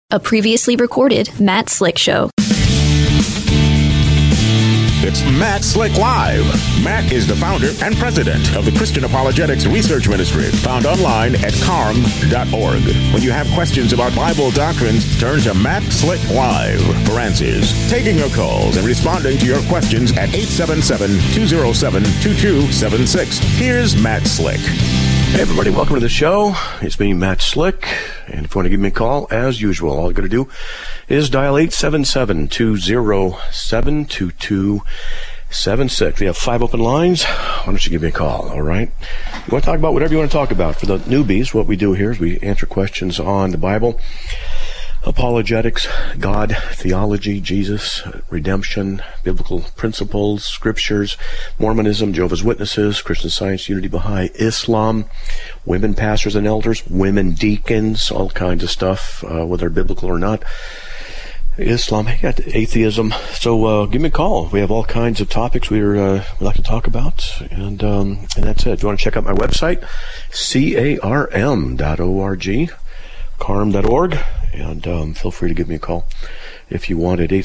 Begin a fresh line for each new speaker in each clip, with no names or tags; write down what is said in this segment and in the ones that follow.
A previously recorded Matt Slick Show.
It's Matt Slick Live. Matt is the founder and president of the Christian Apologetics Research Ministry, found online at carm.org. When you have questions about Bible doctrines, turn to Matt Slick Live for answers. Taking your calls and responding to your questions at 877-207-2276. Here's Matt Slick.
Hey everybody, welcome to the show. It's me, Matt Slick, and if you want to give me a call, as usual, all you got to do is dial 877-207-2276. We have 5 open lines. Why don't you give me a call, all right? You want to talk about whatever you want to talk about. For the newbies, what we do here is we answer questions on the Bible, apologetics, God, theology, Jesus, redemption, biblical principles, scriptures, Mormonism, Jehovah's Witnesses, Christian Science, Unity, Baha'i, Islam, women pastors and elders, women deacons, all kinds of stuff, whether biblical or not. Islam, atheism. So give me a call. We have all kinds of topics we like to talk about, and that's it. If you want to check out my website, carm.org. carm.org, and feel free to give me a call if you want at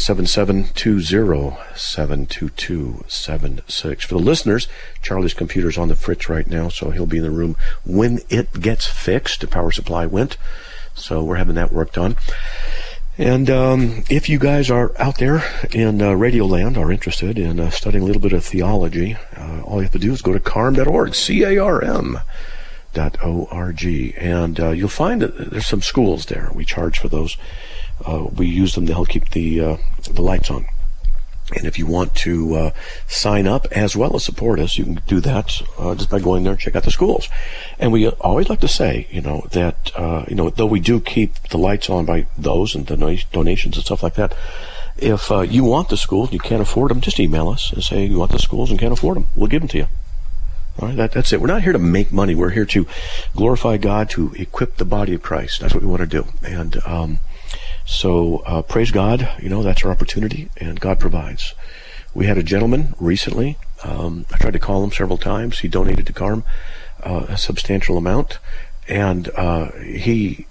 877-207-2276. For the listeners, Charlie's computer's on the fritz right now, so he'll be in the room when it gets fixed. The power supply went, so we're having that worked on. And if you guys are out there in Radio Land, are interested in studying a little bit of theology, all you have to do is go to carm.org, C-A-R-M. .org, and you'll find that there's some schools there. We charge for those. We use them to help keep the lights on. And if you want to sign up as well as support us, you can do that just by going there and check out the schools. And we always like to say, that though we do keep the lights on by those and donations and stuff like that, if you want the schools and you can't afford them, just email us and say you want the schools and can't afford them. We'll give them to you. All right, that's it. We're not here to make money. We're here to glorify God, to equip the body of Christ. That's what we want to do. And so praise God. That's our opportunity, and God provides. We had a gentleman recently. I tried to call him several times. He donated to Carm a substantial amount, and he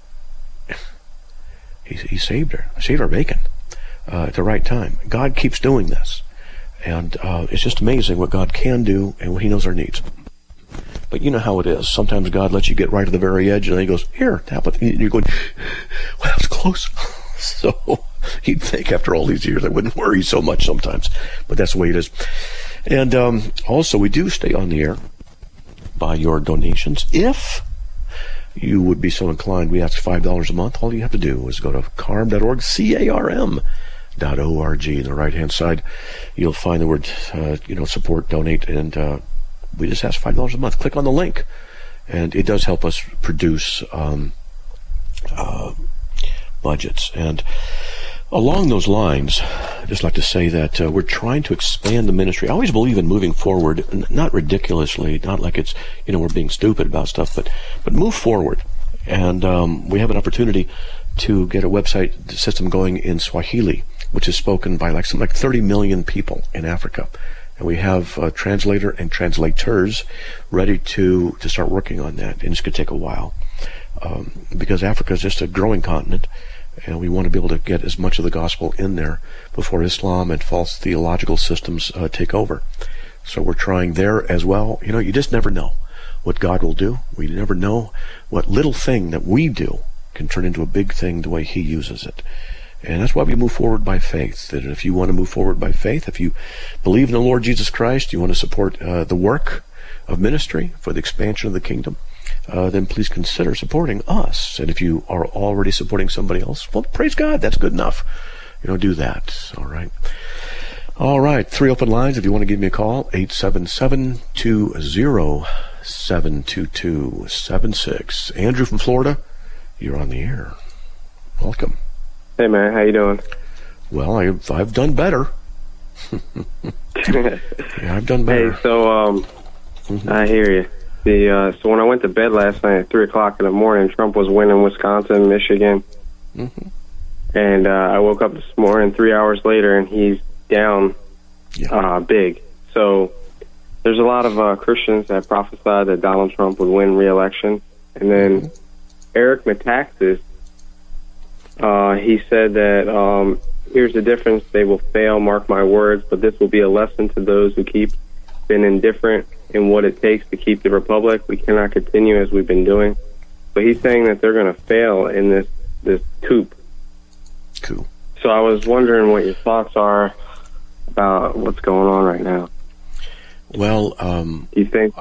saved our bacon at the right time. God keeps doing this. And it's just amazing what God can do and what He knows our needs. But you know how it is. Sometimes God lets you get right to the very edge, and then He goes, "Here, tap it." And you're going, "Well, that was close." So you'd think after all these years I wouldn't worry so much sometimes. But that's the way it is. And also, we do stay on the air by your donations. If you would be so inclined, we ask $5 a month. All you have to do is go to carm.org, C-A-R-M. .org. On the right-hand side, you'll find the word, support, donate, and we just ask $5 a month. Click on the link, and it does help us produce budgets. And along those lines, I'd just like to say that we're trying to expand the ministry. I always believe in moving forward, not ridiculously, not like it's, we're being stupid about stuff, but move forward. And we have an opportunity to get a website system going in Swahili, which is spoken by something like 30 million people in Africa. And we have a translator and translators ready to start working on that. And it's going to take a while because Africa is just a growing continent, and we want to be able to get as much of the gospel in there before Islam and false theological systems take over. So we're trying there as well. You just never know what God will do. We never know what little thing that we do can turn into a big thing the way He uses it. And that's why we move forward by faith. And if you want to move forward by faith, if you believe in the Lord Jesus Christ, you want to support the work of ministry for the expansion of the kingdom, then please consider supporting us. And if you are already supporting somebody else, well, praise God, that's good enough. Do that. All right. 3 open lines if you want to give me a call, 877-207-2276. Andrew from Florida, you're on the air. Welcome.
Hey, man. How you doing?
Well, I've done better. Yeah, I've done better.
Hey, so I hear you. So when I went to bed last night at 3 o'clock in the morning, Trump was winning Wisconsin, Michigan. Mm-hmm. And I woke up this morning 3 hours later, and he's down big. So there's a lot of Christians that prophesied that Donald Trump would win re-election. And then Eric Metaxas he said that here's the difference: they will fail, mark my words, but this will be a lesson to those who keep been indifferent in what it takes to keep the republic. We cannot continue as we've been doing. But he's saying that they're going to fail in this coup.
Cool.
So I was wondering what your thoughts are about what's going on right now.
Well,
you think?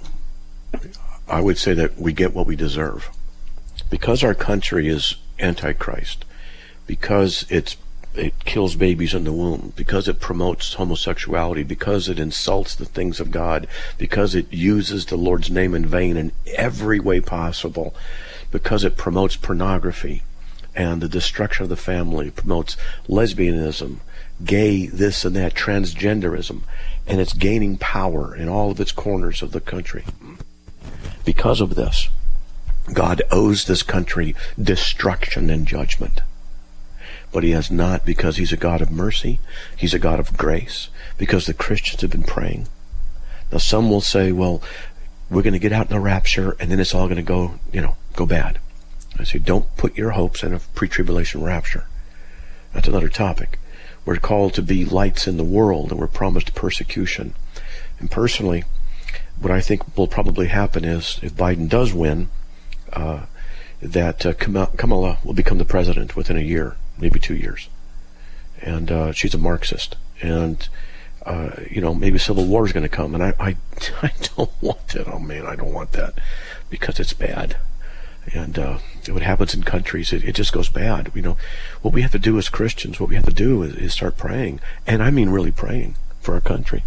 I would say that we get what we deserve. Because our country is antichrist, because it kills babies in the womb, because it promotes homosexuality, because it insults the things of God, because it uses the Lord's name in vain in every way possible, because it promotes pornography and the destruction of the family, promotes lesbianism, gay this and that, transgenderism, and it's gaining power in all of its corners of the country. Because of this, God owes this country destruction and judgment. But he has not, because he's a God of mercy, he's a God of grace, because the Christians have been praying. Now some will say, well, we're going to get out in the rapture and then it's all going to go bad. I say, don't put your hopes in a pre-tribulation rapture. That's another topic. We're called to be lights in the world, and we're promised persecution. And personally, what I think will probably happen is, if Biden does win, that Kamala will become the president within a year, maybe 2 years. And she's a Marxist. And, maybe civil war is going to come. And I don't want it. Oh, man, I don't want that, because it's bad. And what happens in countries, it just goes bad. What we have to do as Christians, what we have to do is start praying. And I mean really praying for our country.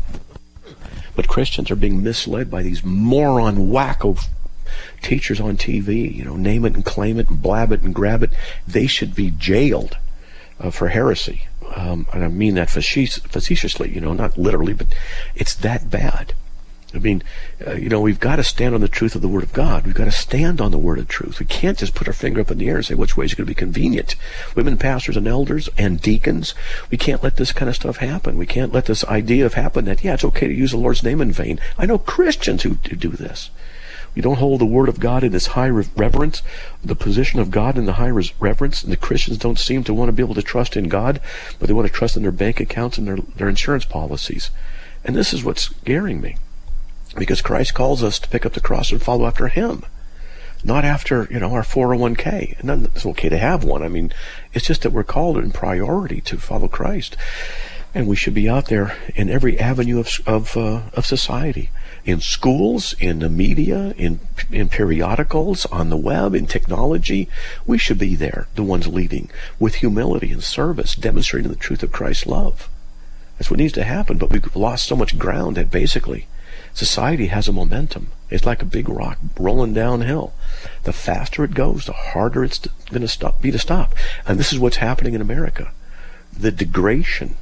But Christians are being misled by these moron wacko teachers on TV, name it and claim it and blab it and grab it. They should be jailed for heresy. And I mean that facetiously, not literally, but it's that bad. I mean, we've got to stand on the truth of the Word of God. We've got to stand on the Word of truth. We can't just put our finger up in the air and say which way is going to be convenient. Women pastors and elders and deacons, we can't let this kind of stuff happen. We can't let this idea happen that, it's okay to use the Lord's name in vain. I know Christians who do this. We don't hold the Word of God in this high reverence, the position of God in the high reverence, and the Christians don't seem to want to be able to trust in God, but they want to trust in their bank accounts and their insurance policies. And this is what's scaring me. Because Christ calls us to pick up the cross and follow after Him, not after, our 401k. And it's okay to have one. I mean, it's just that we're called in priority to follow Christ. And we should be out there in every avenue of society, in schools, in the media, in periodicals, on the web, in technology. We should be there, the ones leading, with humility and service, demonstrating the truth of Christ's love. That's what needs to happen. But we've lost so much ground that basically society has a momentum. It's like a big rock rolling downhill. The faster it goes, the harder it's going to be to stop. And this is what's happening in America. The degradation,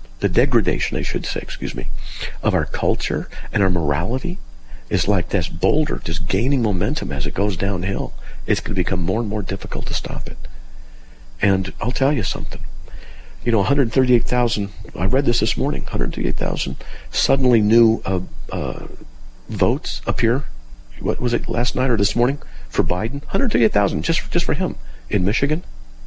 I should say, of our culture and our morality is like this boulder just gaining momentum as it goes downhill. It's going to become more and more difficult to stop it. And I'll tell you something. 138,000, I read this morning, 138,000 suddenly new votes appear. What was it, last night or this morning, for Biden? 138,000 just for him in Michigan.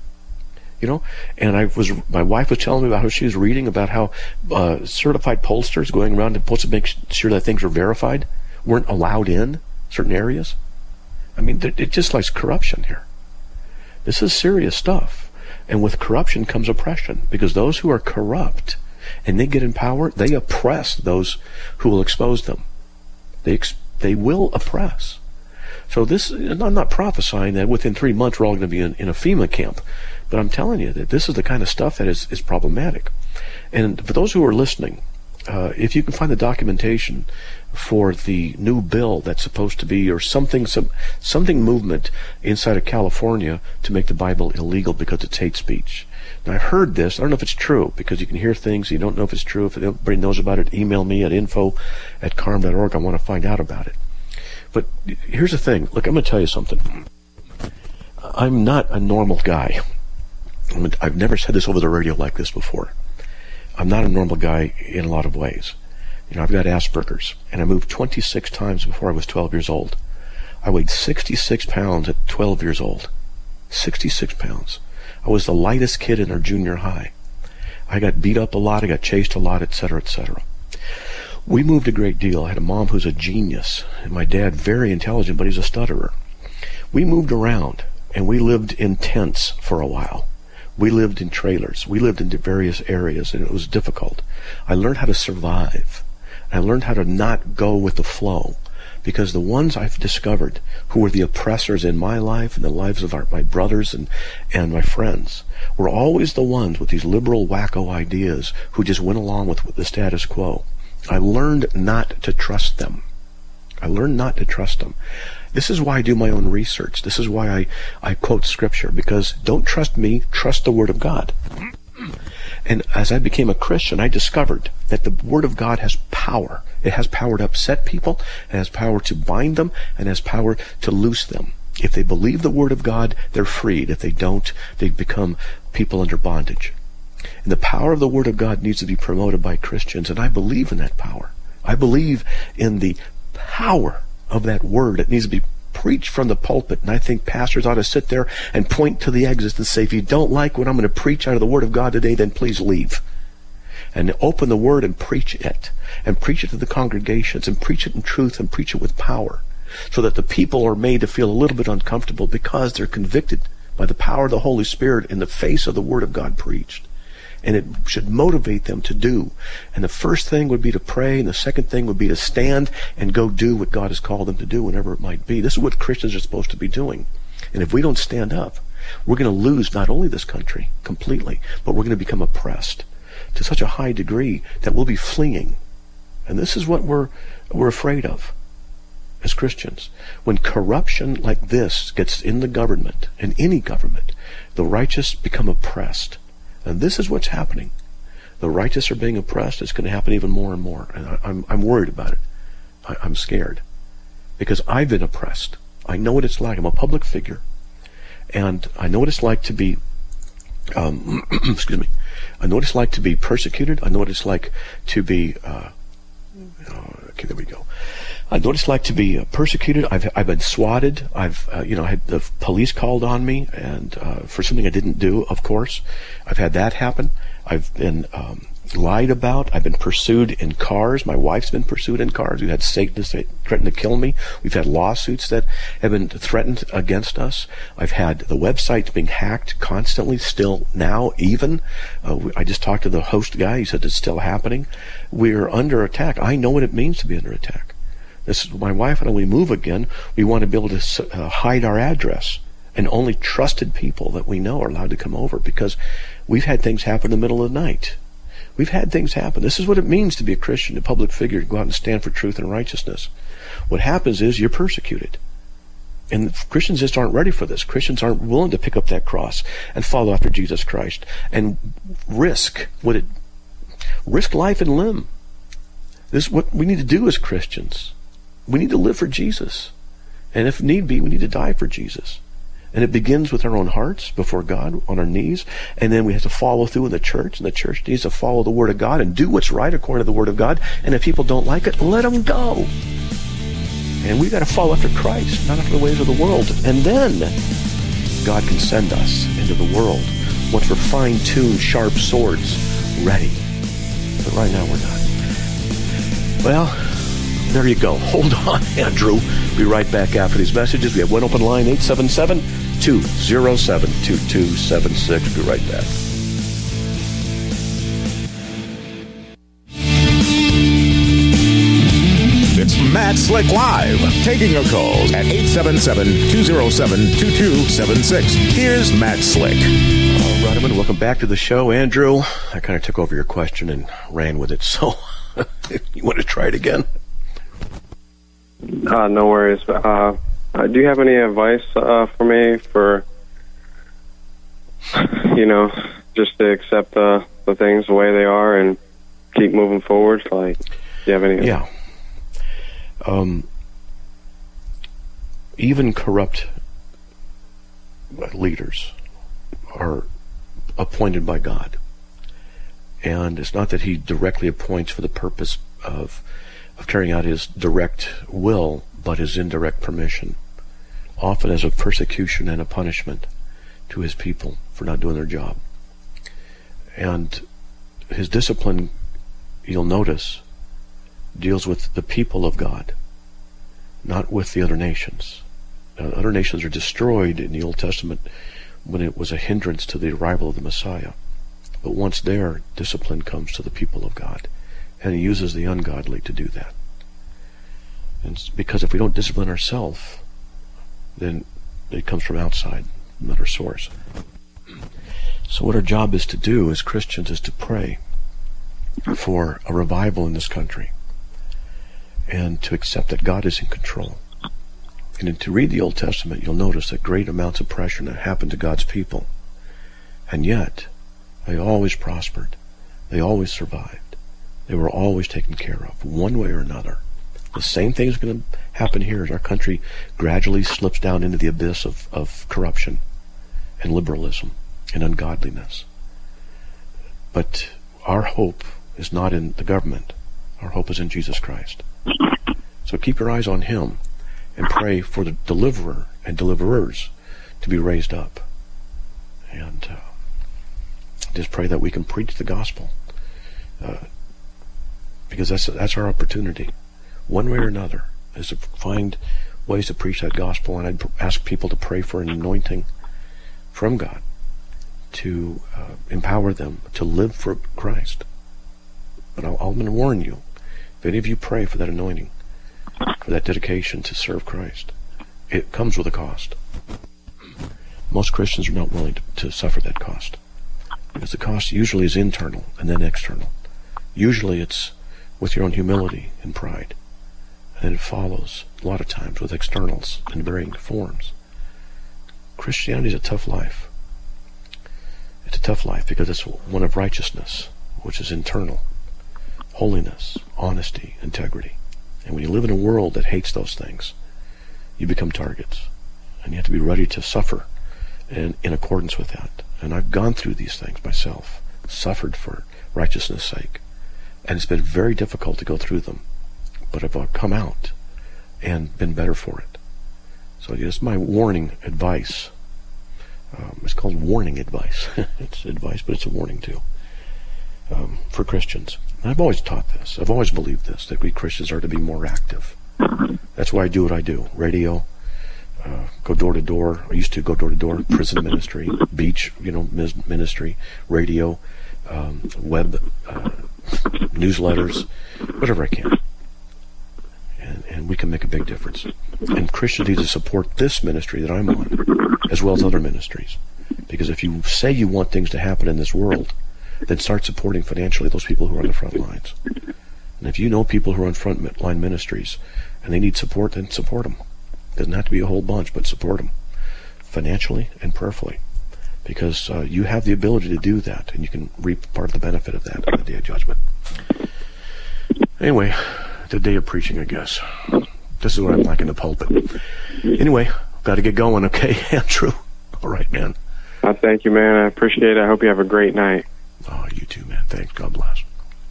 And my wife was telling me about how she was reading about how certified pollsters going around to make sure that things were verified weren't allowed in certain areas. I mean, it just likes corruption here. This is serious stuff. And with corruption comes oppression, because those who are corrupt and they get in power, they oppress those who will expose them. They will oppress. So I'm not prophesying that within 3 months we're all going to be in a FEMA camp, but I'm telling you that this is the kind of stuff that is problematic. And for those who are listening, if you can find the documentation for the new bill that's supposed to be, or something movement inside of California to make the Bible illegal because it's hate speech. Now, I've heard this. I don't know if it's true, because you can hear things, you don't know if it's true. If anybody knows about it, email me at info@carm.org. I want to find out about it. But here's the thing. Look, I'm going to tell you something. I'm not a normal guy. I've never said this over the radio like this before. I'm not a normal guy in a lot of ways. I've got Asperger's, and I moved 26 times before I was 12 years old. I weighed 66 pounds at 12 years old. 66 pounds. I was the lightest kid in our junior high. I got beat up a lot. I got chased a lot, etc., etc. We moved a great deal. I had a mom who's a genius, and my dad very intelligent, but he's a stutterer. We moved around, and we lived in tents for a while. We lived in trailers. We lived in various areas, and it was difficult. I learned how to survive. I learned how to not go with the flow, because the ones I've discovered who were the oppressors in my life and the lives of my brothers and my friends were always the ones with these liberal wacko ideas who just went along with the status quo. I learned not to trust them. I learned not to trust them. This is why I do my own research. This is why I quote Scripture, because don't trust me, trust the Word of God. And as I became a Christian, I discovered that the Word of God has power. It has power to upset people, it has power to bind them, and has power to loose them. If they believe the Word of God, they're freed. If they don't, they become people under bondage. And the power of the Word of God needs to be promoted by Christians, and I believe in that power. I believe in the power of that Word. It needs to be preached from the pulpit, and I think pastors ought to sit there and point to the exits and say, if you don't like what I'm going to preach out of the Word of God today, then please leave. And open the Word and preach it to the congregations, and preach it in truth, and preach it with power, so that the people are made to feel a little bit uncomfortable because they're convicted by the power of the Holy Spirit in the face of the Word of God preached. And it should motivate them to do. And the first thing would be to pray, and the second thing would be to stand and go do what God has called them to do, whenever it might be. This is what Christians are supposed to be doing. And if we don't stand up, we're going to lose not only this country completely, but we're going to become oppressed to such a high degree that we'll be fleeing. And this is what we're afraid of as Christians. When corruption like this gets in the government, in any government, the righteous become oppressed. And this is what's happening. The righteous are being oppressed. It's going to happen even more and more. And I'm worried about it. I'm scared. Because I've been oppressed. I know what it's like. I'm a public figure. And I know what it's like to be, excuse me. I know what it's like to be persecuted. I know what it's like to be, okay, there we go. I know what it's like to be persecuted. I've been swatted. I had the police called on me, and for something I didn't do, of course. I've had that happen. I've been lied about. I've been pursued in cars. My wife's been pursued in cars. We've had Satanists threaten to kill me. We've had lawsuits that have been threatened against us. I've had the website being hacked constantly, still now even. I just talked to the host guy. He said it's still happening. We're under attack. I know what it means to be under attack. This is my wife and I. We move again. We want to be able to hide our address, and only trusted people that we know are allowed to come over, because we've had things happen in the middle of the night. We've had things happen. This is what it means to be a Christian, a public figure, to go out and stand for truth and righteousness. What happens is you're persecuted. And Christians just aren't ready for this. Christians aren't willing to pick up that cross and follow after Jesus Christ and risk life and limb. This is what we need to do as Christians. We need to live for Jesus. And if need be, we need to die for Jesus. And it begins with our own hearts before God, on our knees. And then we have to follow through in the church. And the church needs to follow the Word of God and do what's right according to the Word of God. And if people don't like it, let them go. And we've got to follow after Christ, not after the ways of the world. And then God can send us into the world once we're fine-tuned, sharp swords ready. But right now we're not. Well, there you go. Hold on, Andrew. Be right back after these messages. We have one open line, 877-207-2276. Be right back.
It's Matt Slick Live, taking your calls at 877-207-2276. Here's Matt Slick.
All right, welcome back to the show, Andrew. I kind of took over your question and ran with it, so you want to try it again?
No worries. Do you have any advice for me for, just to accept the things the way they are and keep moving forward? Like, do you have any?
Yeah. Even corrupt leaders are appointed by God. And it's not that he directly appoints for the purpose of carrying out his direct will, but his indirect permission, often as a persecution and a punishment, to his people for not doing their job. And his discipline, you'll notice, deals with the people of God, not with the other nations. Now, other nations are destroyed in the Old Testament when it was a hindrance to the arrival of the Messiah. But once there, discipline comes to the people of God, and he uses the ungodly to do that. And because if we don't discipline ourselves, then it comes from outside, another source. So what our job is to do as Christians is to pray for a revival in this country, and to accept that God is in control. And to read the Old Testament, you'll notice that great amounts of pressure that happened to God's people. And yet, they always prospered. They always survived. They were always taken care of, one way or another. The same thing is going to happen here as our country gradually slips down into the abyss of corruption and liberalism and ungodliness. But our hope is not in the government. Our hope is in Jesus Christ. So keep your eyes on him and pray for the deliverer and deliverers to be raised up. And just pray that we can preach the gospel. Because that's our opportunity. One way or another is to find ways to preach that gospel. And I'd ask people to pray for an anointing from God to empower them to live for Christ. But I'm going to warn you, if any of you pray for that anointing, for that dedication to serve Christ, it comes with a cost. Most Christians are not willing to suffer that cost, because the cost usually is internal and then external. Usually it's with your own humility and pride, and then it follows a lot of times with externals in varying forms. Christianity is a tough life. It's a tough life because it's one of righteousness, which is internal, holiness, honesty, integrity. And when you live in a world that hates those things, you become targets. And you have to be ready to suffer in accordance with that. And I've gone through these things myself, suffered for righteousness' sake. And it's been very difficult to go through them. But I've come out and been better for it. So it's my warning advice. It's called warning advice. It's advice, but it's a warning too. For Christians. And I've always taught this. I've always believed this, that we Christians are to be more active. That's why I do what I do. Radio, go door to door. I used to go door to door. Prison ministry, beach, ministry, radio, web, newsletters, whatever I can. And we can make a big difference. And Christians need to support this ministry that I'm on, as well as other ministries. Because if you say you want things to happen in this world, then start supporting financially those people who are on the front lines. And if you know people who are on front line ministries and they need support, then support them. It doesn't have to be a whole bunch, but support them financially and prayerfully. Because you have the ability to do that, and you can reap part of the benefit of that on the day of judgment. Anyway, the day of preaching, I guess. This is what I'm like in the pulpit. Anyway, got to get going, okay, Andrew? All right, man.
Thank you, man. I appreciate it. I hope you have a great night.
Oh, you too, man. Thanks. God bless.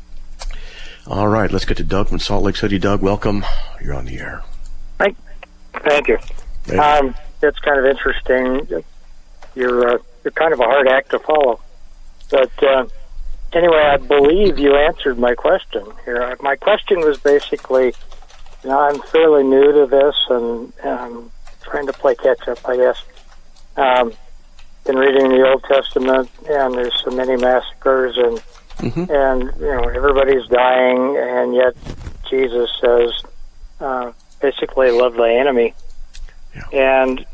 All right, let's get to Doug from Salt Lake City. Doug, welcome. You're on the air.
Thank you. It's kind of interesting. You're kind of a hard act to follow. But anyway, I believe you answered my question here. My question was basically, I'm fairly new to this and trying to play catch up, I guess. Been reading the Old Testament, and there's so many massacres, and everybody's dying, and yet Jesus says, basically, love thy enemy. Yeah. And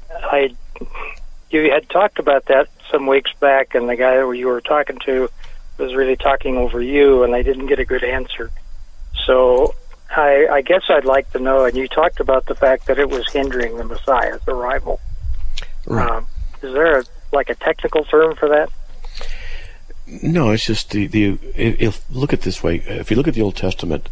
you had talked about that some weeks back, and the guy that you were talking to was really talking over you, and I didn't get a good answer. So I guess I'd like to know, and you talked about the fact that it was hindering the Messiah's arrival. Right. Is there a technical term for that?
No, it's just if look at it this way. If you look at the Old Testament,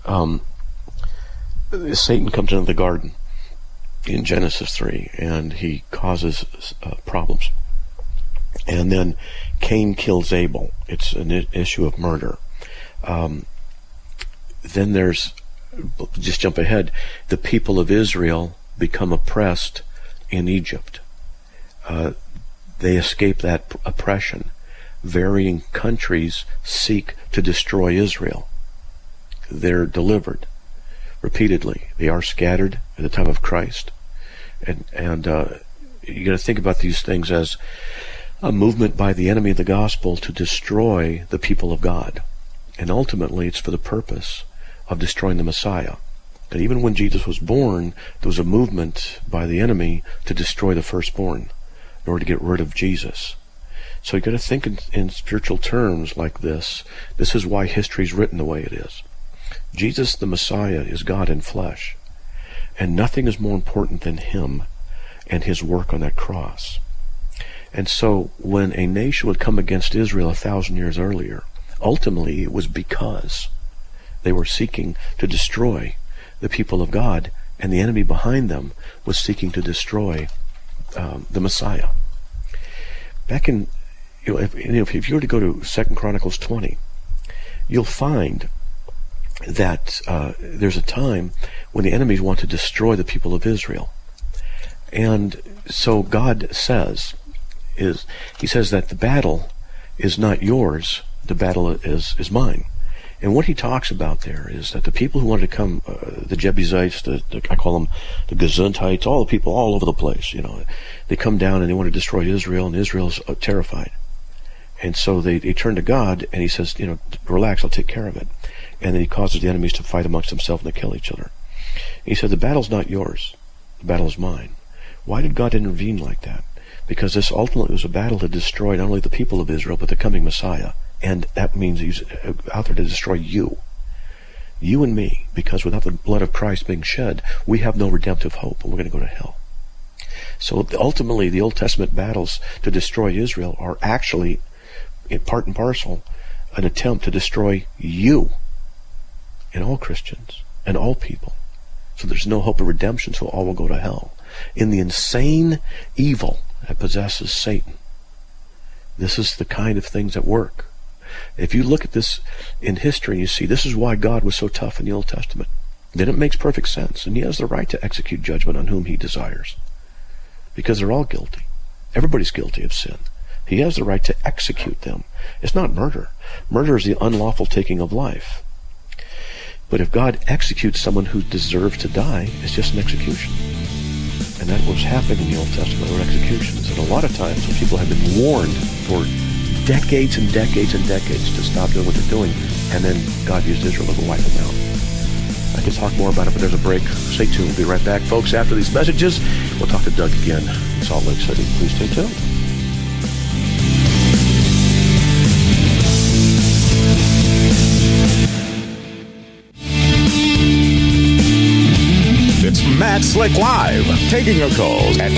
Satan comes into the garden in Genesis 3, and he causes problems. And then Cain kills Abel. It's an issue of murder. Then there's, just jump ahead, the people of Israel become oppressed in Egypt. they escape that oppression. Varying countries seek to destroy Israel. They're delivered repeatedly. They are scattered at the time of Christ. And you got to think about these things as a movement by the enemy of the gospel to destroy the people of God. And ultimately, it's for the purpose of destroying the Messiah. And even when Jesus was born, there was a movement by the enemy to destroy the firstborn in order to get rid of Jesus. So you got to think in spiritual terms like this. This is why history is written the way it is. Jesus, the Messiah, is God in flesh. And nothing is more important than him and his work on that cross. And so when a nation would come against Israel 1,000 years earlier, ultimately it was because they were seeking to destroy the people of God, and the enemy behind them was seeking to destroy the Messiah. Back in, if you were to go to 2 Chronicles 20, you'll find that there's a time when the enemies want to destroy the people of Israel. And so God says, he says that the battle is not yours, the battle is mine. And what he talks about there is that the people who wanted to come, the Jebusites, I call them the Gesundhites, all the people all over the place, they come down and they want to destroy Israel, and Israel's terrified. And so they turn to God, and he says, relax, I'll take care of it. And then he causes the enemies to fight amongst themselves and to kill each other. And he said, the battle's not yours, the battle is mine. Why did God intervene like that? Because this ultimately was a battle to destroy not only the people of Israel, but the coming Messiah. And that means he's out there to destroy you and me, because without the blood of Christ being shed, we have no redemptive hope, and we're going to go to hell. So ultimately, the Old Testament battles to destroy Israel are actually, part and parcel, an attempt to destroy you and all Christians and all people. So there's no hope of redemption, so all will go to hell. In the insane evil that possesses Satan, this is the kind of things that work. If you look at this in history, you see this is why God was so tough in the Old Testament. Then it makes perfect sense, and he has the right to execute judgment on whom he desires, because they're all guilty. Everybody's guilty of sin. He has the right to execute them. It's not murder. Murder is the unlawful taking of life. But if God executes someone who deserves to die, it's just an execution. And that was happening in the Old Testament, were executions. And a lot of times when people have been warned for decades and decades and decades to stop doing what they're doing, and then God used Israel to wipe them out. I can talk more about it, but there's a break. Stay tuned. We'll be right back, folks. After these messages, we'll talk to Doug again in Salt Lake City. Please stay tuned.
It's Matt Slick Live, taking your calls at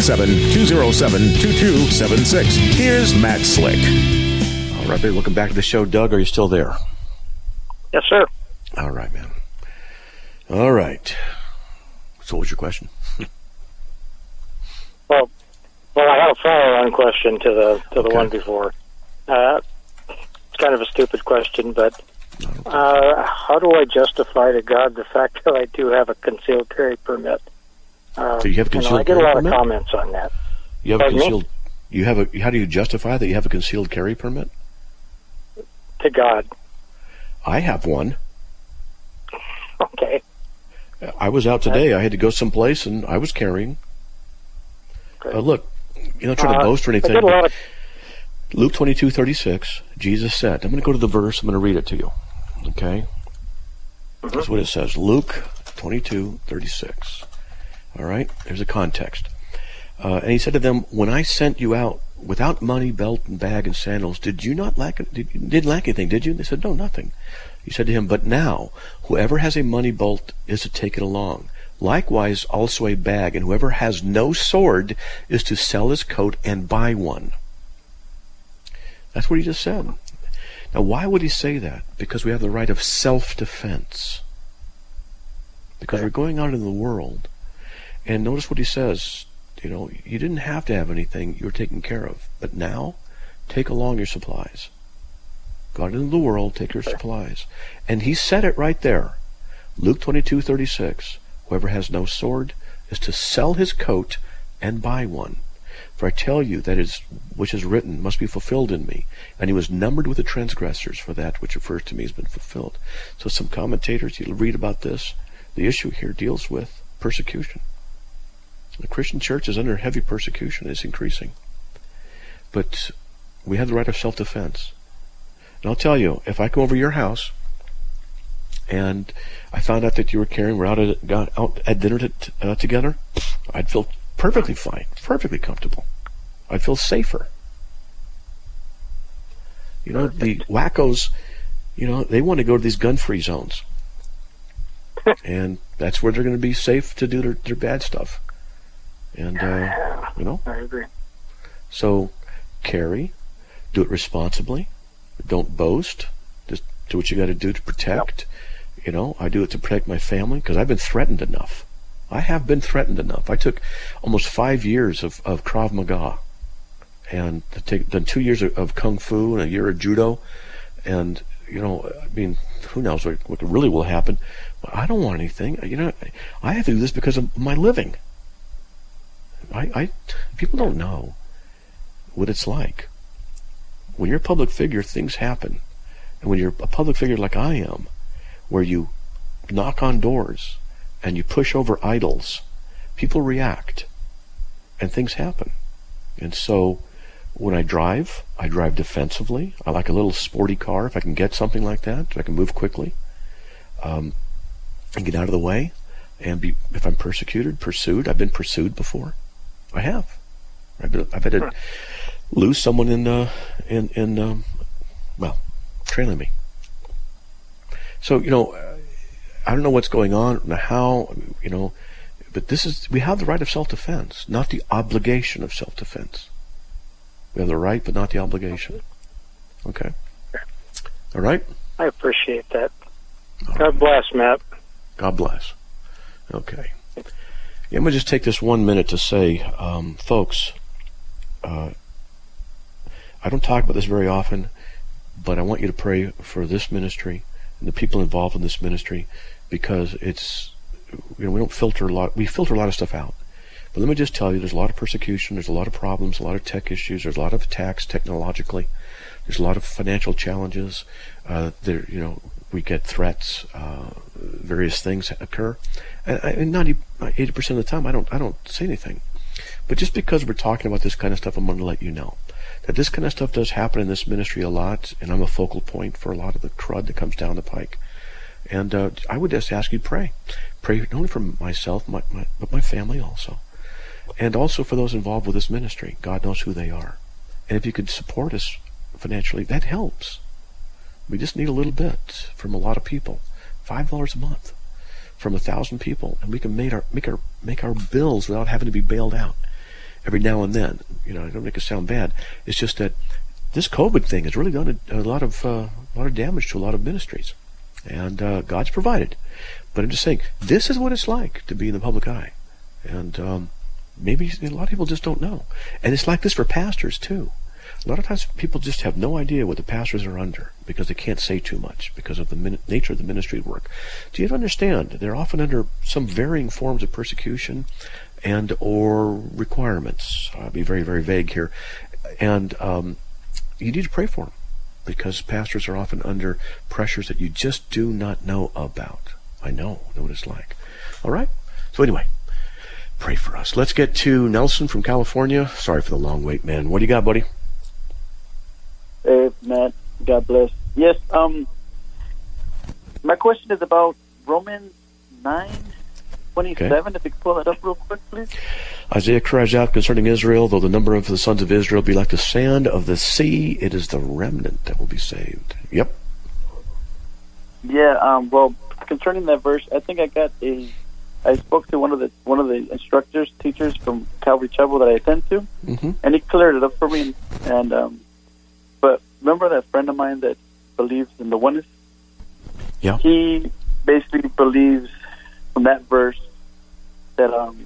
877-207-2276. Here's Matt Slick.
All right, baby, welcome back to the show. Doug, are you still there?
Yes, sir.
All right, man. All right. So what's your question?
Well, I have a follow-on question to the one before. It's kind of a stupid question, but how do I justify to God the fact that I do have a concealed carry permit?
So you have a concealed carry permit?
I get a lot of comments on that.
You have a concealed. You have a. How do you justify that you have a concealed carry permit?
To God.
I have one.
Okay.
I was out today. I had to go someplace, and I was carrying. Okay. Look, trying to boast or anything. Luke 22:36, Jesus said, I'm going to go to the verse, I'm going to read it to you. Okay? That's what it says. Luke 22:36. All right? There's a context. And he said to them, when I sent you out without money, belt, and bag, and sandals, did you not lack didn't lack anything, did you? They said, no, nothing. He said to him, but now, whoever has a money belt is to take it along. Likewise, also a bag, and whoever has no sword is to sell his coat and buy one. That's what he just said. Now, why would he say that? Because we have the right of self-defense. Because we're going out in the world. And notice what he says. You didn't have to have anything. You were taken care of. But now, take along your supplies. Go out into the world, take your supplies. And he said it right there. Luke 22:36. Whoever has no sword is to sell his coat and buy one. For I tell you that which is written must be fulfilled in me. And he was numbered with the transgressors, for that which refers to me has been fulfilled. So some commentators, you'll read about this. The issue here deals with persecution. The Christian church is under heavy persecution. It's increasing. But we have the right of self-defense. And I'll tell you, if I come over your house and I found out that you were carrying, we're out at dinner together, I'd feel perfectly fine, perfectly comfortable. I'd feel safer. You know, the wackos, you know, they want to go to these gun-free zones. And that's where they're going to be safe to do their bad stuff. And, you know.
I agree.
So, carry, do it responsibly. Don't boast. Just do what you got to do to protect. Yep. You know, I do it to protect my family because I've been threatened enough. I have been threatened enough. I took almost 5 years of Krav Maga and done 2 years of Kung Fu and a year of Judo. And, you know, I mean, who knows what really will happen. But I don't want anything. You know, I have to do this because of my living. People don't know what it's like. When you're a public figure, things happen. And when you're a public figure like I am, where you knock on doors and you push over idols, people react and things happen. And so when I drive defensively. I like a little sporty car if I can get something like that, so I can move quickly and get out of the way. And if I'm pursued, I've been pursued before. I have. I've had to lose someone trailing me. So, you know, I don't know what's going on, how, you know, but we have the right of self-defense, not the obligation of self-defense. We have the right, but not the obligation. Okay? All right?
I appreciate that. God bless, Matt.
God bless. Okay. Yeah, I'm going to just take this 1 minute to say, folks, I don't talk about this very often, but I want you to pray for this ministry and the people involved in this ministry, because it's, you know, we filter a lot of stuff out. But let me just tell you, there's a lot of persecution, there's a lot of problems, a lot of tech issues, there's a lot of attacks technologically, there's a lot of financial challenges, we get threats, various things occur, and 80% of the time I don't say anything. But just because we're talking about this kind of stuff, I'm going to let you know that this kind of stuff does happen in this ministry a lot, and I'm a focal point for a lot of the crud that comes down the pike. And I would just ask you to pray not only for myself, but my family also, and also for those involved with this ministry. God knows who they are, and if you could support us financially, that helps. We just need a little bit from a lot of people, $5 a month from 1,000 people, and we can make our bills without having to be bailed out every now and then. You know, I don't make it sound bad. It's just that this COVID thing has really done a lot of damage to a lot of ministries, and God's provided. But I'm just saying, this is what it's like to be in the public eye, and maybe a lot of people just don't know. And it's like this for pastors too. A lot of times people just have no idea what the pastors are under because they can't say too much because of the nature of the ministry work. Do you understand? They're often under some varying forms of persecution and or requirements. I'll be very, very vague here. And you need to pray for them because pastors are often under pressures that you just do not know about. I know what it's like. All right? So anyway, pray for us. Let's get to Nelson from California. Sorry for the long wait, man. What do you got, buddy?
Hey, Matt. God bless. Yes, my question is about Romans 9:27. Okay. If you could pull that up real quick, please.
Isaiah cries out concerning Israel, though the number of the sons of Israel be like the sand of the sea, it is the remnant that will be saved. Yep.
Yeah, well, concerning that verse, I think I spoke to one of the teachers from Calvary Chapel that I attend to, and he cleared it up for me. And but remember that friend of mine that believes in the oneness?
Yeah.
He basically believes from that verse that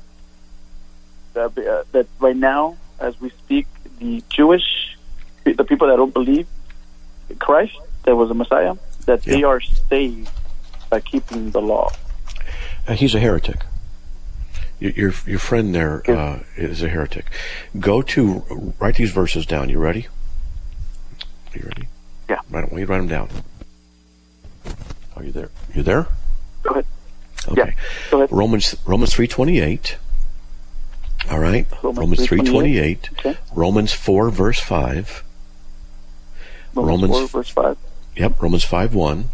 that right now, as we speak, the people that don't believe in Christ, there was a Messiah, that they are saved by keeping the law.
He's a heretic. Your friend there is a heretic. Write these verses down. You ready? Are you ready?
Yeah.
Why don't you write them down? Are you there? You there?
Go ahead.
Okay.
Yeah, go ahead.
Romans 3:28. All right. Romans 3:28.
Okay.
Romans 4 verse 5.
Romans 4 verse 5.
Yep. Romans 5:1.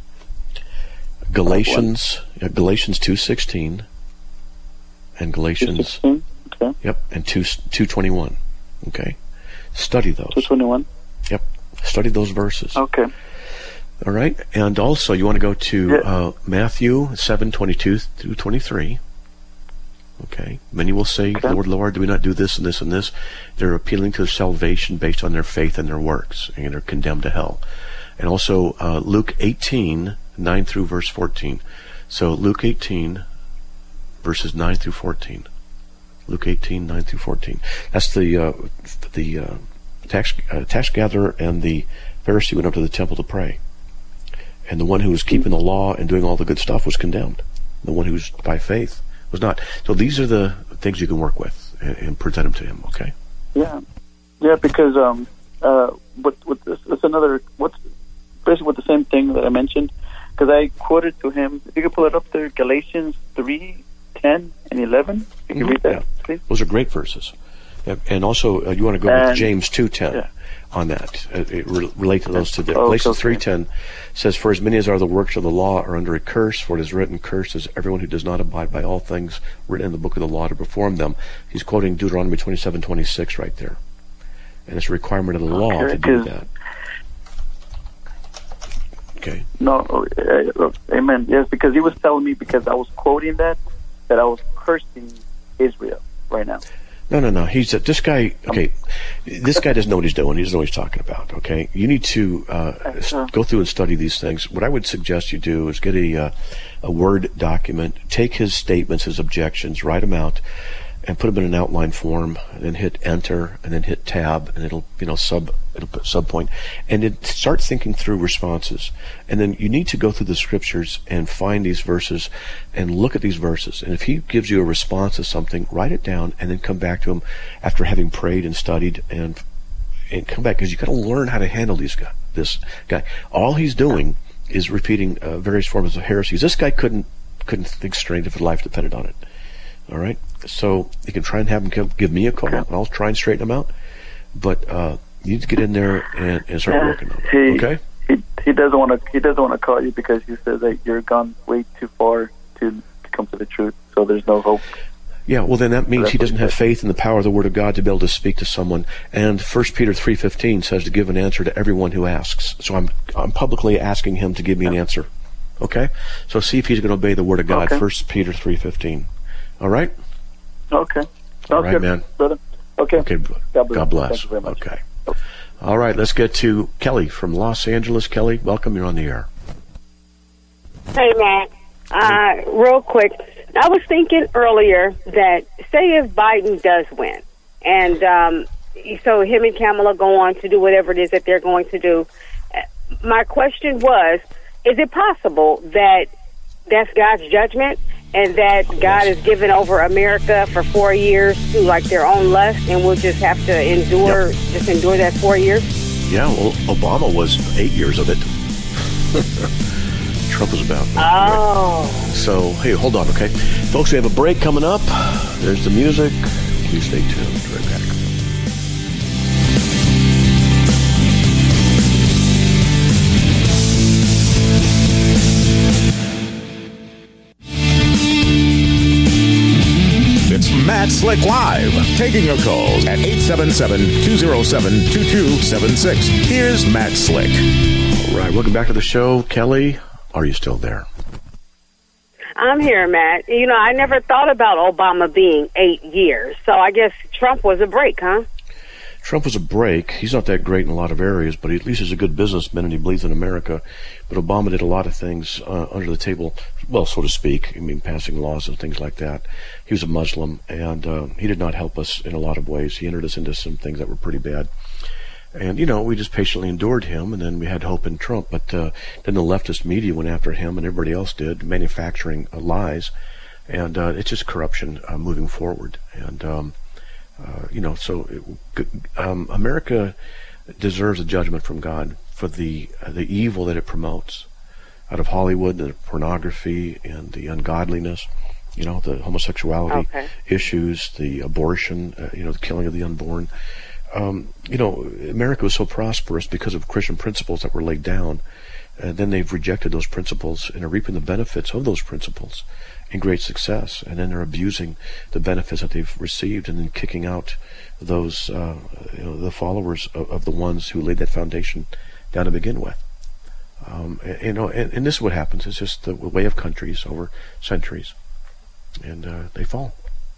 Galatians 2:16. And Galatians.
2:16. Okay.
Yep. And 2:21. Okay. Study those.
2:21.
Yep. Study those verses.
Okay.
All right. And also, you want to go to Matthew 7:22 through 23. Okay. Many will say, Lord, Lord, do we not do this and this and this? They're appealing to salvation based on their faith and their works, and they're condemned to hell. And also, Luke 18:9 through verse 14. So, Luke 18, verses 9 through 14. Luke 18:9 through 14. That's the tax gatherer and the Pharisee went up to the temple to pray. And the one who was keeping the law and doing all the good stuff was condemned. The one who was by faith was not. So these are the things you can work with and present them to him, okay?
Yeah. Yeah, because with this, it's another, what's basically with the same thing that I mentioned, because I quoted to him, if you could pull it up there, Galatians 3:10 and 11. You can read that, please.
Those are great verses. And also, you want to go with James 2:10 on that. Relate to those two. Galatians 3:10 says, "For as many as are the works of the law are under a curse, for it is written, cursed is everyone who does not abide by all things written in the book of the law to perform them." He's quoting Deuteronomy 27:26 right there. And it's a requirement of the law to do that. Okay.
No, amen. Yes, because he was telling me, because I was quoting that I was cursing Israel right now.
No. He's this guy. Okay, this guy doesn't know what he's doing. He doesn't know what he's talking about. Okay, you need to go through and study these things. What I would suggest you do is get a Word document, take his statements, his objections, write them out, and put them in an outline form. And then hit Enter, and then hit Tab, and it'll put subpoint, and then start thinking through responses. And then you need to go through the scriptures and find these verses and look at these verses. And if he gives you a response to something, write it down and then come back to him after having prayed and studied and come back, because you got to learn how to handle this guy. All he's doing is repeating various forms of heresies. This guy couldn't think straight if his life depended on it. All right, so you can try and have him give me a call, and I'll try and straighten him out. But you need to get in there and start working on it. Okay?
He doesn't want to call you because he says that you're gone way too far to come to the truth. So there's no hope.
Yeah, well then that means he doesn't have faith in the power of the Word of God to be able to speak to someone. And 1 Peter 3:15 says to give an answer to everyone who asks. So I'm publicly asking him to give me an answer. Okay? So see if he's going to obey the Word of God. 1 Peter 3:15. All right?
Okay.
All right, man.
Brother. Okay.
God bless.
Thank you very much.
Okay. All right, let's get to Kelly from Los Angeles. Kelly, welcome. You're on the air.
Hey, Matt. Real quick, I was thinking earlier that, say if Biden does win, and so him and Kamala go on to do whatever it is that they're going to do, my question was, is it possible that that's God's judgment and that God has given over America for 4 years to like their own lust, and we'll just have to endure that 4 years?
Yeah, well, Obama was 8 years of it. Trump was about. So, hey, hold on, okay? Folks, we have a break coming up. There's the music. Please stay tuned. Right back.
It's Matt Slick Live, taking your calls at 877-207-2276. Here's Matt Slick.
All right, welcome back to the show. Kelly, are you still there?
I'm here, Matt. You know, I never thought about Obama being 8 years, so I guess Trump was a break, huh?
Trump was a break. He's not that great in a lot of areas, but he at least is a good businessman and he believes in America. But Obama did a lot of things under the table, well, so to speak. I mean, passing laws and things like that. He was a Muslim, and he did not help us in a lot of ways. He entered us into some things that were pretty bad. And, you know, we just patiently endured him, and then we had hope in Trump. But then the leftist media went after him, and everybody else did, manufacturing lies. And it's just corruption moving forward. And, America deserves a judgment from God for the evil that it promotes out of Hollywood, the pornography and the ungodliness, the homosexuality issues, the abortion, the killing of the unborn. America was so prosperous because of Christian principles that were laid down, and then they've rejected those principles and are reaping the benefits of those principles in great success, and then they're abusing the benefits that they've received and then kicking out those, the followers of the ones who laid that foundation down to begin with. And this is what happens. It's just the way of countries over centuries, and they fall.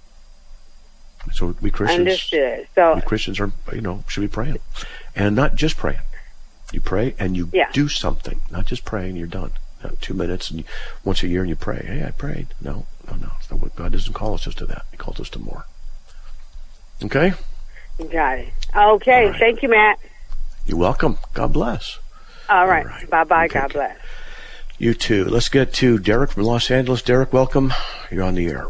So we Christians,
understood. So
we Christians are, should be praying, and not just praying. You pray and you do something, not just pray and you're done. 2 minutes and once a year and you pray. Hey, I prayed. No. It's not what God doesn't call us just to that. He calls us to more. Okay.
Got it. Okay. Right. Thank you, Matt.
You're welcome. God bless.
All right. Bye-bye. Okay. God bless.
You too. Let's get to Derek from Los Angeles. Derek, welcome. You're on the air.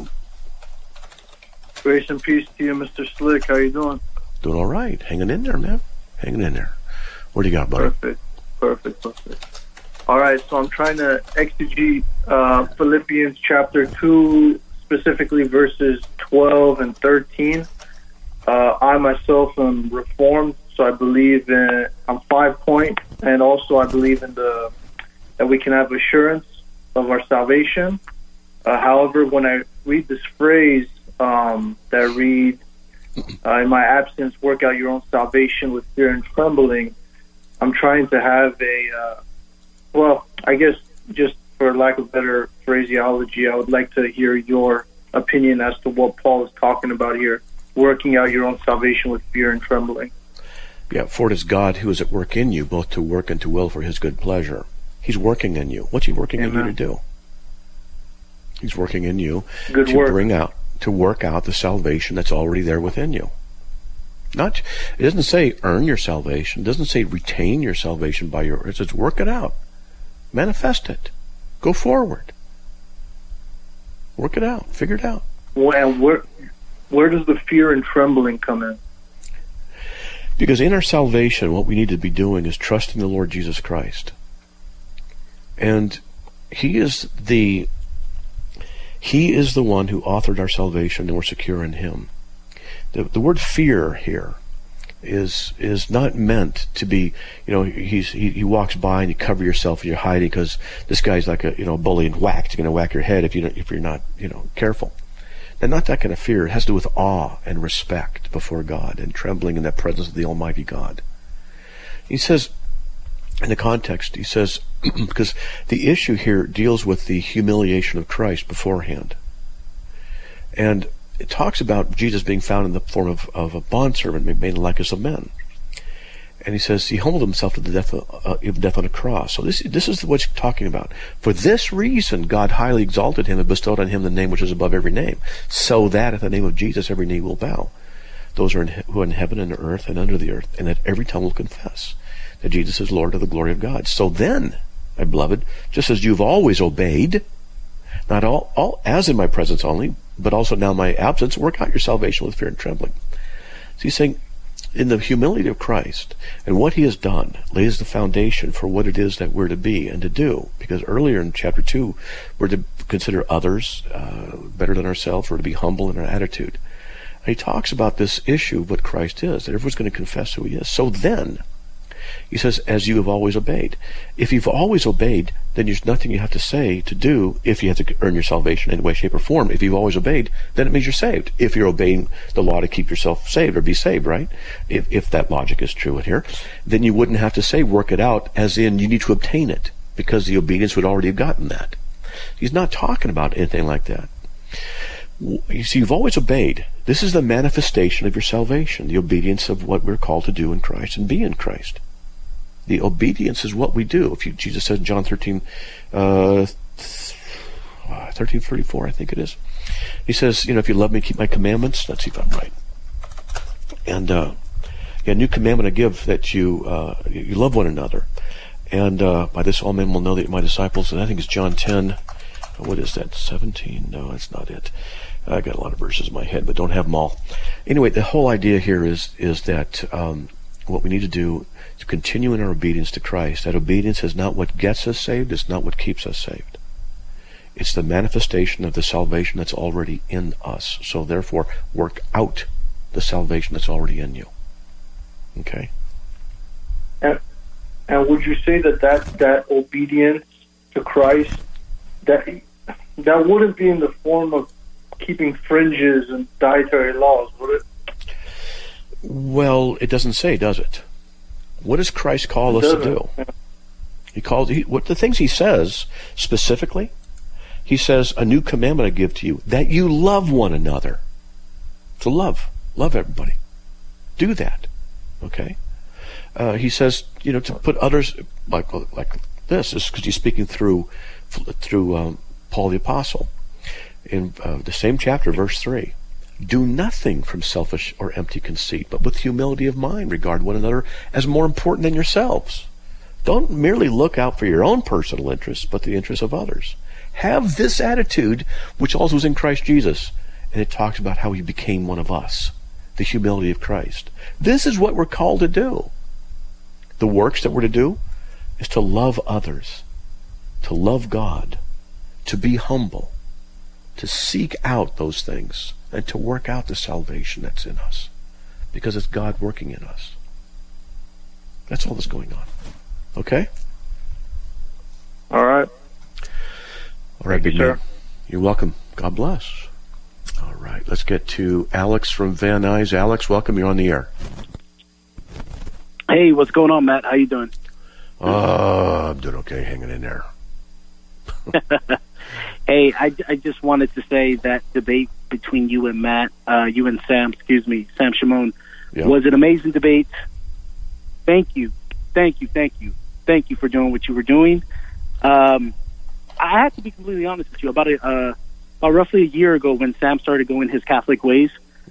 Grace and peace to you, Mr. Slick. How you doing?
Doing all right. Hanging in there, man. Hanging in there. What do you got, buddy?
Perfect. All right, so I'm trying to exegete Philippians chapter 2, specifically verses 12 and 13. I myself am Reformed, so I believe I'm 5-point, and also I believe in that we can have assurance of our salvation. However, when I read this phrase that I read, in my absence, work out your own salvation with fear and trembling, I'm trying to have I guess just for lack of better phraseology, I would like to hear your opinion as to what Paul is talking about here, working out your own salvation with fear and trembling.
Yeah, for it is God who is at work in you, both to work and to will for his good pleasure. He's working in you. What's he working in you to do? He's working in you to work out the salvation that's already there within you. It doesn't say earn your salvation. It doesn't say retain your salvation it says work it out. Manifest it. Go forward. Work it out. Figure it out.
Well, where does the fear and trembling come in?
Because in our salvation, what we need to be doing is trusting the Lord Jesus Christ. And He is the one who authored our salvation, and we're secure in Him. The word fear here is not meant to be, he walks by and you cover yourself and you're hiding because this guy's like a bully and whack. He's going to whack your head if you're not careful. And not that kind of fear. It has to do with awe and respect before God and trembling in that presence of the Almighty God. He says, in the context, he says, because the issue here deals with the humiliation of Christ beforehand. And it talks about Jesus being found in the form of a bondservant made in the likeness of men. And he says he humbled himself to the death on a cross. So this is what he's talking about. For this reason, God highly exalted him and bestowed on him the name which is above every name, so that at the name of Jesus every knee will bow, those who are in heaven and earth and under the earth, and that every tongue will confess that Jesus is Lord to the glory of God. So then, my beloved, just as you've always obeyed, not all as in my presence only, but also now my absence, work out your salvation with fear and trembling. So he's saying, in the humility of Christ and what he has done lays the foundation for what it is that we're to be and to do. Because earlier in chapter 2, we're to consider others better than ourselves. We're to be humble in our attitude. And he talks about this issue of what Christ is, that everyone's going to confess who he is. So then, he says, as you have always obeyed. If you've always obeyed, then there's nothing you have to say to do if you have to earn your salvation in any way, shape, or form. If you've always obeyed, then it means you're saved. If you're obeying the law to keep yourself saved or be saved, right? If that logic is true in here, then you wouldn't have to say work it out, as in you need to obtain it, because the obedience would already have gotten that. He's not talking about anything like that. You see, you've always obeyed. This is the manifestation of your salvation, the obedience of what we're called to do in Christ and be in Christ. The obedience is what we do. Jesus said in John 13:34, I think it is. He says, if you love me, keep my commandments. Let's see if I'm right. And new commandment I give, that you love one another. And by this all men will know that you're my disciples. And I think it's John 10. what is that, 17? No, that's not it. I got a lot of verses in my head, but don't have them all. Anyway, the whole idea here is that what we need to do is continue in our obedience to Christ. That obedience is not what gets us saved, it's not what keeps us saved. It's the manifestation of the salvation that's already in us. So therefore, work out the salvation that's already in you. Okay?
And would you say that obedience to Christ, that wouldn't be in the form of keeping fringes and dietary laws, would it?
Well, it doesn't say, does it? What does Christ call us to do?
Yeah.
What the things he says specifically, he says, a new commandment I give to you, that you love one another. To love everybody. Do that. Okay? He says, to put others like this is because he's speaking through Paul the Apostle. In the same chapter, verse 3, do nothing from selfish or empty conceit, but with humility of mind regard one another as more important than yourselves. Don't merely look out for your own personal interests, but the interests of others. Have this attitude, which also was in Christ Jesus. And it talks about how he became one of us, the humility of Christ. This is what we're called to do. The works that we're to do is to love others, to love God, to be humble, to seek out those things, and to work out the salvation that's in us, because it's God working in us. That's all that's going on. Okay?
All right.
All right, big man. You're welcome. God bless. All right, let's get to Alex from Van Nuys. Alex, welcome. You're on the air.
Hey, what's going on, Matt? How you doing?
I'm doing okay, hanging in there.
Hey, I just wanted to say that debate between you and Sam Shimon, was an amazing debate. Thank you for doing what you were doing. I have to be completely honest with you. About roughly a year ago, when Sam started going his Catholic ways,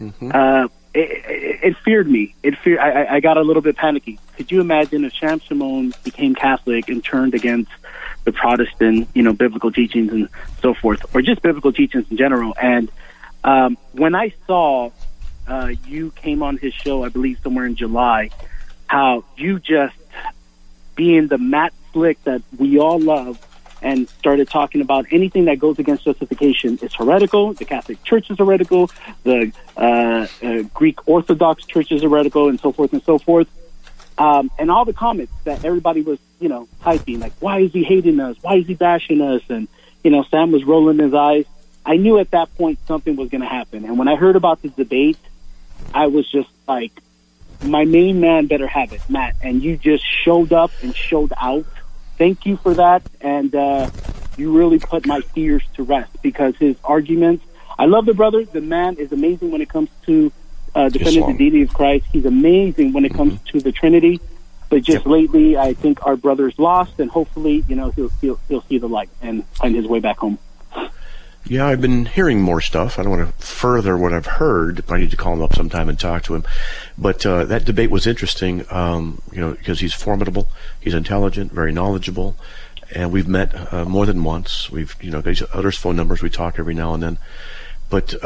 it feared me. I got a little bit panicky. Could you imagine if Sam Shimon became Catholic and turned against the Protestant, biblical teachings and so forth, or just biblical teachings in general? And when I saw you came on his show, I believe somewhere in July, how you just being the Matt Slick that we all love, and started talking about anything that goes against justification is heretical. The Catholic Church is heretical. The Greek Orthodox Church is heretical, and so forth and so forth. And all the comments that everybody was, hyping, like, why is he hating us? Why is he bashing us? And, Sam was rolling his eyes. I knew at that point something was going to happen. And when I heard about the debate, I was just like, my main man better have it, Matt. And you just showed up and showed out. Thank you for that, and you really put my fears to rest, because his arguments, I love the brother. The man is amazing when it comes to defending the deity of Christ. He's amazing when it comes to the Trinity, but just lately I think our brother's lost, and hopefully, he'll see the light and find his way back home.
Yeah, I've been hearing more stuff. I don't want to further what I've heard. I need to call him up sometime and talk to him. But that debate was interesting, because he's formidable, he's intelligent, very knowledgeable, and we've met more than once. We've, got each other's phone numbers. We talk every now and then. But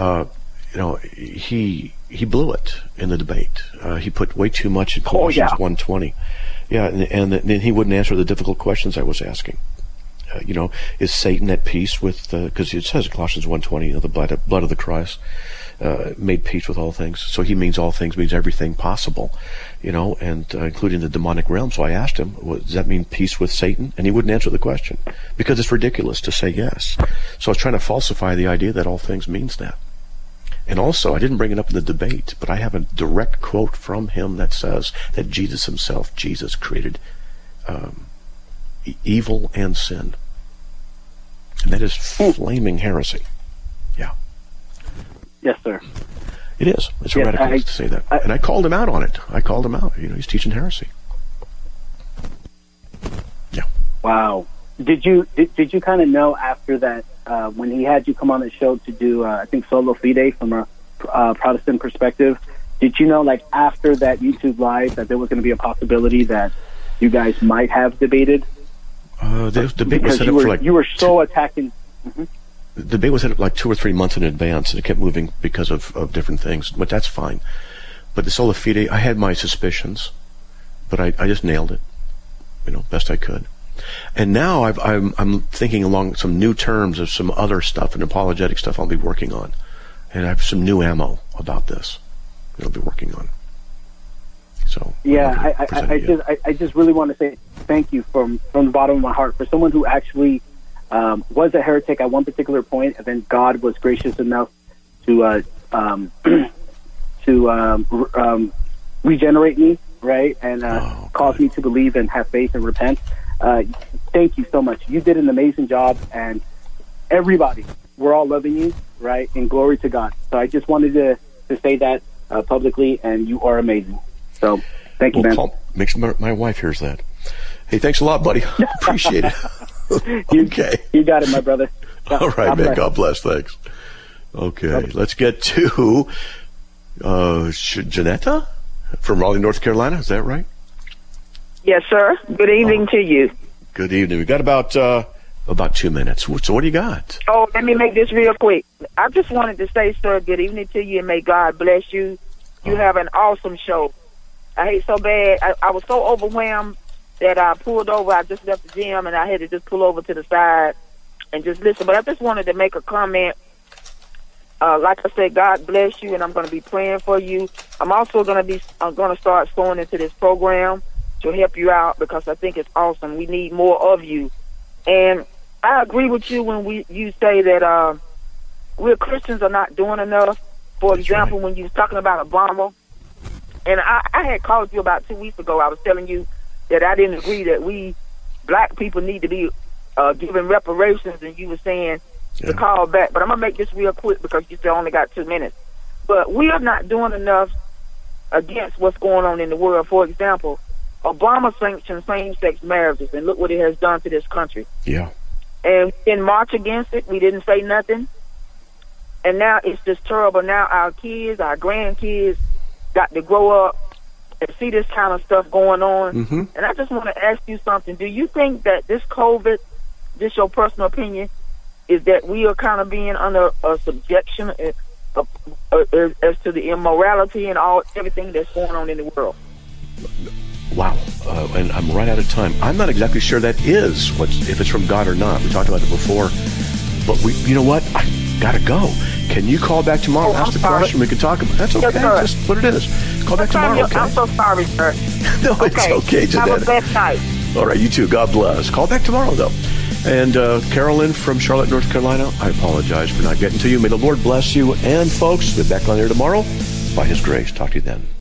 he blew it in the debate. He put way too much in Colossians 1:20. Yeah, and then he wouldn't answer the difficult questions I was asking. Is Satan at peace with, because it says in Colossians 1:20, the blood of the Christ made peace with all things. So he means all things, means everything possible, and including the demonic realm. So I asked him, does that mean peace with Satan? And he wouldn't answer the question, because it's ridiculous to say yes. So I was trying to falsify the idea that all things means that. And also, I didn't bring it up in the debate, but I have a direct quote from him that says that Jesus created evil and sin. And that is flaming heresy. Yeah.
Yes, sir.
It is. It's heretical to say that. And I called him out on it. I called him out. He's teaching heresy. Yeah.
Wow. Did you kind of know after that, when he had you come on the show to do, I think, Solo Fide from a Protestant perspective, did you know, like, after that YouTube Live, that there was going to be a possibility that you guys might have debated?
The debate was set up
you were so attacking
The debate was set like 2 or 3 months in advance, and it kept moving because of different things, but that's fine. But the sola fide, I had my suspicions, but I just nailed it, best I could. And now I'm thinking along some new terms of some other stuff and apologetic stuff I'll be working on. And I have some new ammo about this that I'll be working on. So
yeah, I just really want to say thank you from the bottom of my heart for someone who actually was a heretic at one particular point, and then God was gracious enough to regenerate me, right, and cause me to believe and have faith and repent. Thank you so much. You did an amazing job, and everybody, we're all loving you, right, and glory to God. So I just wanted to say that publicly, and you are amazing. So thank you, man.
Make sure my wife hears that. Hey, thanks a lot, buddy. Appreciate it. Okay.
You got it, my brother.
All right, man. God bless. Thanks. Okay. Let's get to Janetta from Raleigh, North Carolina. Is that right?
Yes, sir. Good evening to you.
Good evening. We've got about 2 minutes. So what do you got?
Oh, let me make this real quick. I just wanted to say, sir, good evening to you, and may God bless you. You have an awesome show. I hate so bad. I was so overwhelmed that I pulled over. I just left the gym, and I had to just pull over to the side and just listen. But I just wanted to make a comment. Like I said, God bless you, and I'm going to be praying for you. I'm also going to start sewing into this program to help you out because I think it's awesome. We need more of you. And I agree with you when you say that we Christians are not doing enough. For example, when you was talking about Obama, and I had called you about 2 weeks ago, I was telling you that I didn't agree that we black people need to be given reparations, and you were saying to call back. But I'm going to make this real quick because you still only got 2 minutes. But we are not doing enough against what's going on in the world. For example, Obama sanctioned same-sex marriages, and look what it has done to this country.
Yeah.
And in march against it, we didn't say nothing. And now it's just terrible. Now our kids, our grandkids got to grow up and see this kind of stuff going on. Mm-hmm. And I just want to ask you something. Do you think that this COVID, just your personal opinion, is that we are kind of being under a subjection as to the immorality and everything that's going on in the world?
Wow. And I'm right out of time. I'm not exactly sure that is if it's from God or not. We talked about it before. But you know what? I gotta go. Can you call back tomorrow? Ask the question. We can talk about it. That's okay. Yes, just what it is. Call back tomorrow, okay?
I'm so sorry, sir.
No, it's okay, Janetta.
Have a blessed night.
All right, you too. God bless. Call back tomorrow, though. And Carolyn from Charlotte, North Carolina, I apologize for not getting to you. May the Lord bless you. And, folks, we'll be back on there tomorrow by His grace. Talk to you then.